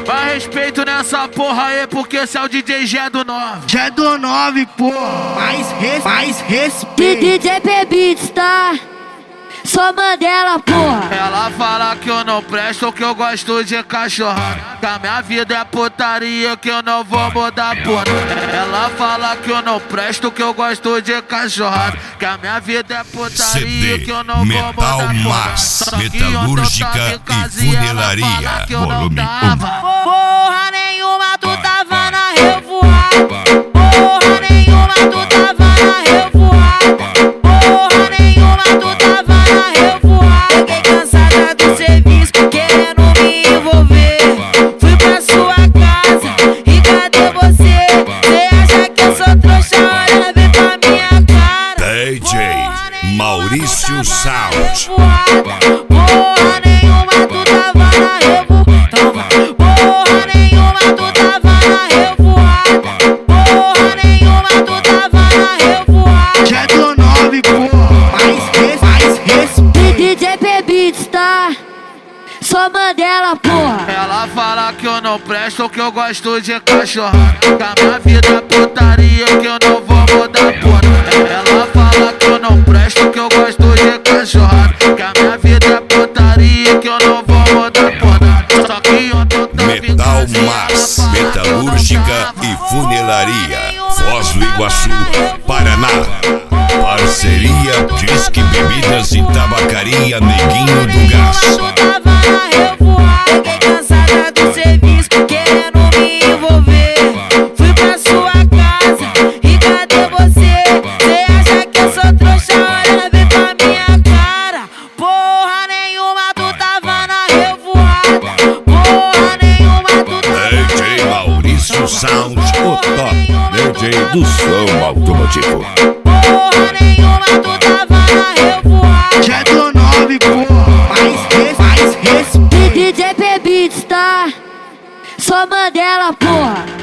Vai respeito nessa porra aí, porque esse é o DJ G do 9. G do 9, porra. Mais respeito. DJ Beats, tá? Só Mandela, porra. Ela fala que eu não presto, que eu gosto de cachorrada, que a minha vida é putaria, que eu não vou mudar porra. Ela fala que eu não presto, que eu gosto de cachorrada, que a minha vida é putaria, que eu não vou mudar porra. Metal-Max, metalúrgica e funelaria, volume 1. Porra nenhuma, tu tava na revoada. Porra nenhuma, tu tava na revoada. Porra nenhuma, tu tava na revoada. Cheguei cansada do serviço, querendo me envolver. Fui pra sua casa e cadê você? Cê acha que eu sou trouxa? Olha, vem pra minha cara. DJ Maurício Sound. Porra nenhuma, tu tava na revoada. Porra nenhuma, tu tava na revoada. Porra nenhuma, tu tava na revoada. G do 9, porra. Mais respeito. DJ Beats, tá? Só Mandela, porra. Ela fala que eu não presto, que eu gosto de cachorrada, que a minha vida é putaria, que eu não vou mudar porra. Ela fala que eu não presto, que eu gosto de cachorrada, que a minha vida é putaria, que eu não vou mudar porra. Só que ontem eu tava Metal-Max, metalúrgica e funelaria, Foz do Iguaçu, Paraná. Parceria Disque Bebidas e Tabacaria Neguinho do Gás. Tu tava na revoada. Cheguei cansada do serviço, querendo me envolver. Fui pra sua casa e cadê você? Cê acha que eu sou trouxa? Olha, vem pra minha cara. Porra nenhuma, tu tava na revoada. Porra nenhuma, tu tava na revoada. DJ Maurício Sound, o top DJ do som automotivo. Porra nenhuma, tu tava na revoada. G do 9, porra. Mais respeito. DJ Beats, tá? Só Mandela, porra.